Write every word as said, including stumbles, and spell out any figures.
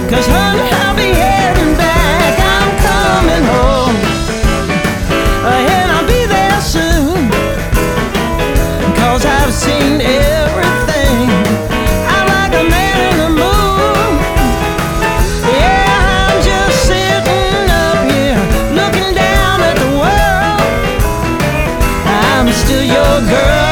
'cause honey, I'll be heading back. I'm coming home, and I'll be there soon, 'cause I've seen everything. I'm like a man in the moon. Yeah, I'm just sitting up here looking down at the world. I'm still your girl.